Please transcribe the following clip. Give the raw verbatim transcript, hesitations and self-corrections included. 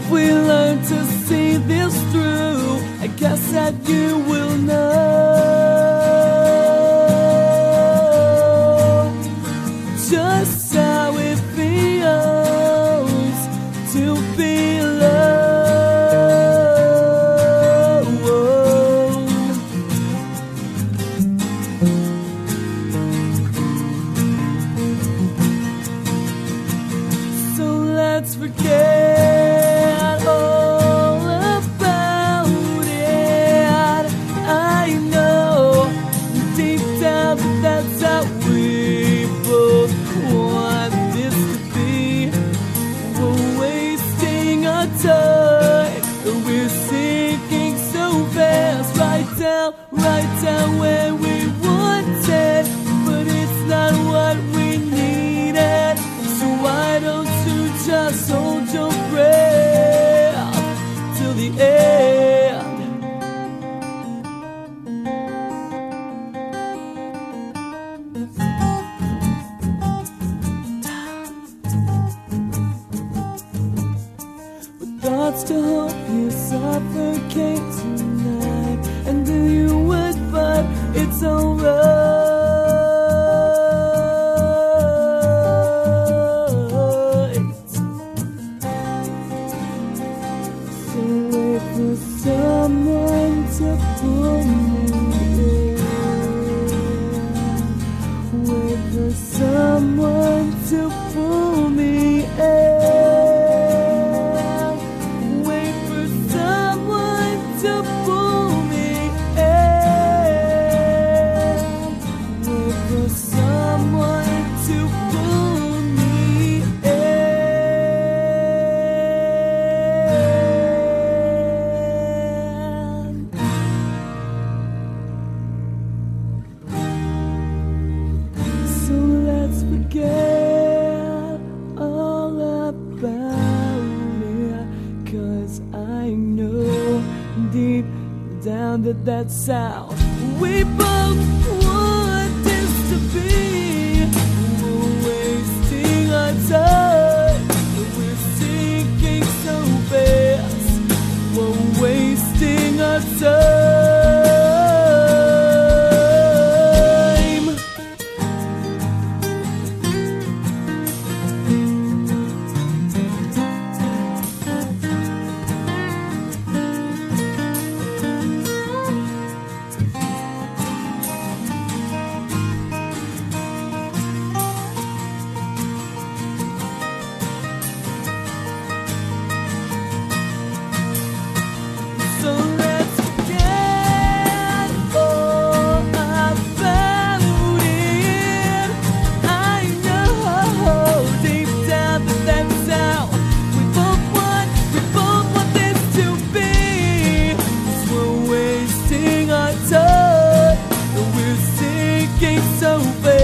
Have we learned to see this through? I guess that you will know just how it feels to be alone. So let's forget all about it. I know deep down that that's how we both want this to be. We're wasting our time, we're sinking so fast. Right down, right down where we wanted, but it's not what we needed. So why don't you just hold your breath till the end? With thoughts to hope you suffocate tonight, and do you would, but it's alright. So wait for someone to pull me in. Wait for someone to pull me in. Wait for someone to pull me in. Wait for someone to pull me in. So let's forget all about it, 'cause I know deep down that that's how we both want this to be. We're wasting our time, we're sinking so fast. We're wasting our time. So let's forget all about it. I know deep down that that's how we both want, we both want this to be. 'Cause we're wasting our time, and we're sinking so fast.